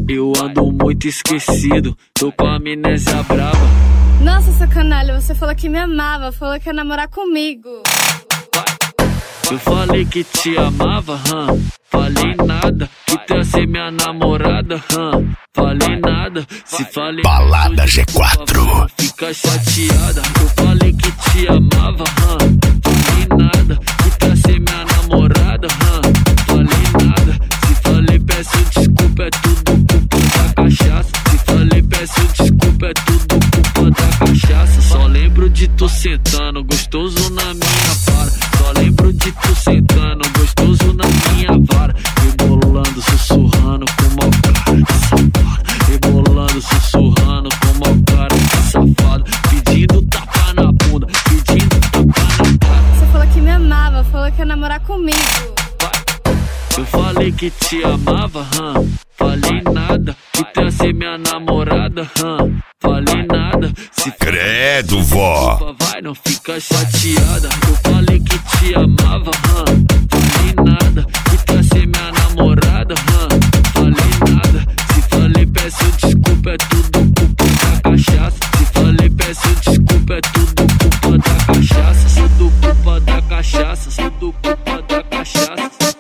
Eu ando muito esquecido, tô com a amnésia brava. Nossa, seu canalha, você falou que me amava, falou que ia namorar comigo. Eu falei que te amava, falei nada, que tu ia ser minha namorada, falei nada. Se falei Balada G4, fica chateada. Eu falei que te amava, falei nada, que tu ia ser minha namorada, falei nada. Se falei peço desculpa, é tudo culpa da cachaça. Se falei peço desculpa, é tudo culpa da cachaça. Só lembro de tu sentando gostoso na minha vara. Só lembro de tu sentando gostoso na minha vara. Rebolando, sussurrando com mau cara de safado. Rebolando, sussurrando com mau cara de safado. Pedindo tapa na bunda, pedindo tapa na cara. Você falou que me amava, falou que ia namorar comigo. Eu falei que te amava, falei nada, que tu ia ser minha namorada, falei nada. Se credo, vó, vai, não fica chateada. Eu falei que te amava, falei nada, que tu ia ser minha namorada, falei nada. Se falei peço desculpa, é tudo culpa da cachaça. Se falei peço desculpa, é tudo culpa da cachaça. Sou do culpa da cachaça, sou do culpa da cachaça.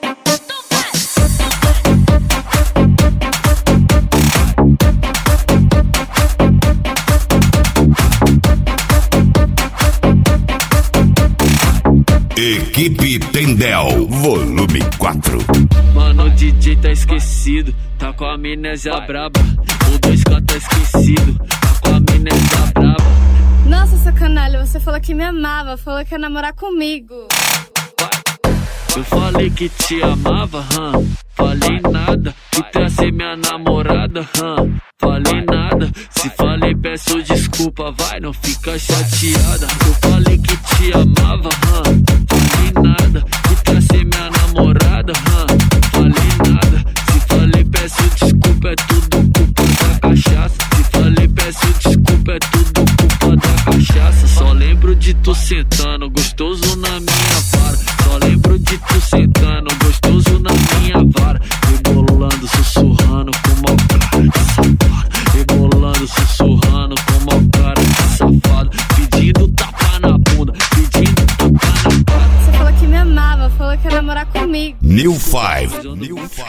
Equipe Tendel, volume 4. Mano, o DJ tá esquecido, tá com a amnésia braba. O 2K tá esquecido, tá com a amnésia braba. Nossa, seu canalha, você falou que me amava, falou que ia namorar comigo. Eu falei que te amava, falei nada, que tu ia ser minha namorada, falei nada. Se falei peço desculpa, vai, não fica chateada. Eu falei que te amava, falei nada, que tu ia ser minha namorada, falei nada. Se falei peço desculpa, é tudo culpa da cachaça. Se falei peço desculpa, é tudo culpa da cachaça. Só lembro de tu sentando gostoso na minha vara. Só lembro de tu sentando gostoso na minha vara. Rebolando, sussurrando com mau cara de safado. Rebolando, sussurrando com mau cara de safado. Pedindo tapa na bunda, pedindo tapa na cara. Você falou que me amava, falou que ia namorar comigo. New 5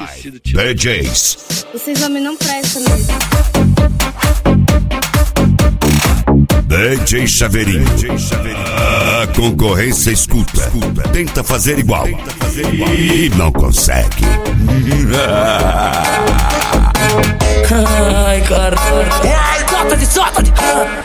DJs. Vocês homens não prestam mesmo. DJ Chaveirinho. A concorrência escuta. Tenta fazer igual. E não consegue. Ai, caralho.